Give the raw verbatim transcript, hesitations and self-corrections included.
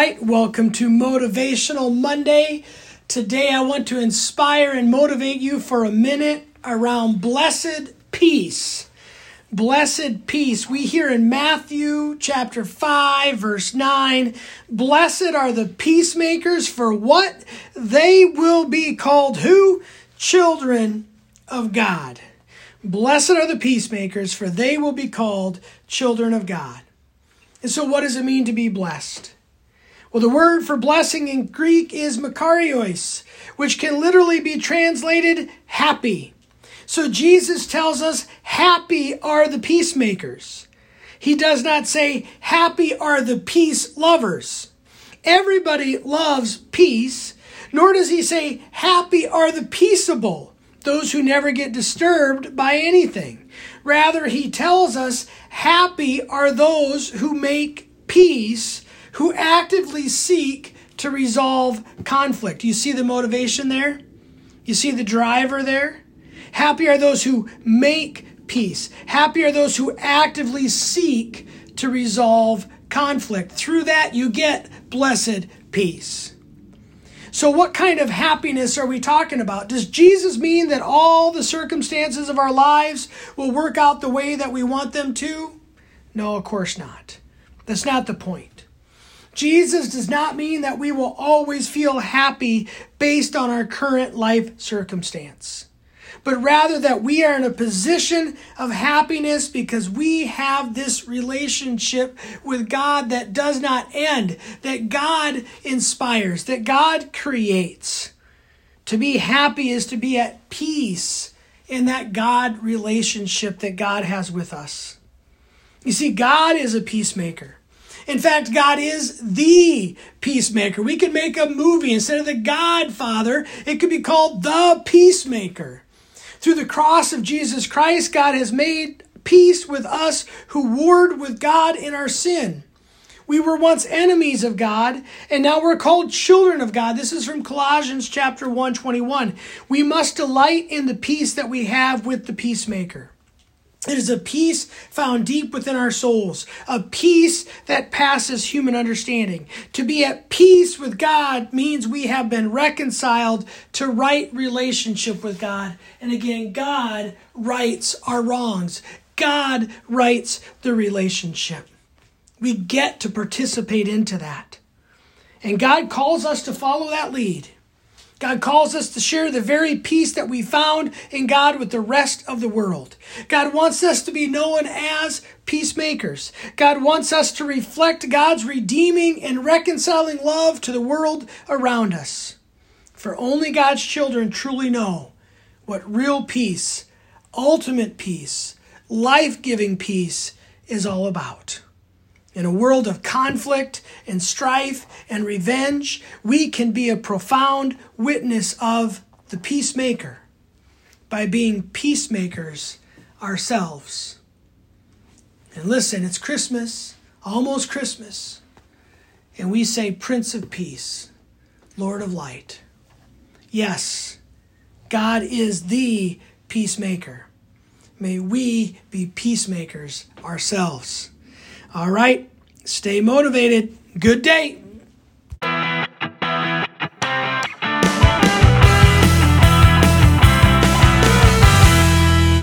right, welcome to Motivational Monday. Today I want to inspire and motivate you for a minute around blessed peace. Blessed peace. We hear in Matthew chapter five, verse nine, blessed are the peacemakers, for what? They will be called who? Children of God. Blessed are the peacemakers, for they will be called children of God. And so what does it mean to be blessed? Well, the word for blessing in Greek is makarios, which can literally be translated happy. So Jesus tells us, happy are the peacemakers. He does not say, happy are the peace lovers. Everybody loves peace, nor does he say, happy are the peaceable, those who never get disturbed by anything. Rather, he tells us, happy are those who make peace, who actively seek to resolve conflict. You see the motivation there? You see the driver there? Happy are those who make peace. Happy are those who actively seek to resolve conflict. Through that, you get blessed peace. So what kind of happiness are we talking about? Does Jesus mean that all the circumstances of our lives will work out the way that we want them to? No, of course not. That's not the point. Jesus does not mean that we will always feel happy based on our current life circumstance, but rather that we are in a position of happiness because we have this relationship with God that does not end, that God inspires, that God creates. To be happy is to be at peace in that God relationship that God has with us. You see, God is a peacemaker. In fact, God is the peacemaker. We could make a movie instead of The Godfather. It could be called The Peacemaker. Through the cross of Jesus Christ, God has made peace with us who warred with God in our sin. We were once enemies of God, and now we're called children of God. This is from Colossians chapter one twenty-one. We must delight in the peace that we have with the peacemaker. It is a peace found deep within our souls, a peace that passes human understanding. To be at peace with God means we have been reconciled to right relationship with God. And again, God rights our wrongs. God rights the relationship. We get to participate into that. And God calls us to follow that lead. God calls us to share the very peace that we found in God with the rest of the world. God wants us to be known as peacemakers. God wants us to reflect God's redeeming and reconciling love to the world around us. For only God's children truly know what real peace, ultimate peace, life-giving peace is all about. In a world of conflict and strife and revenge, we can be a profound witness of the peacemaker by being peacemakers ourselves. And listen, it's Christmas, almost Christmas, and we say, Prince of Peace, Lord of Light. Yes, God is the peacemaker. May we be peacemakers ourselves. All right, stay motivated. Good day.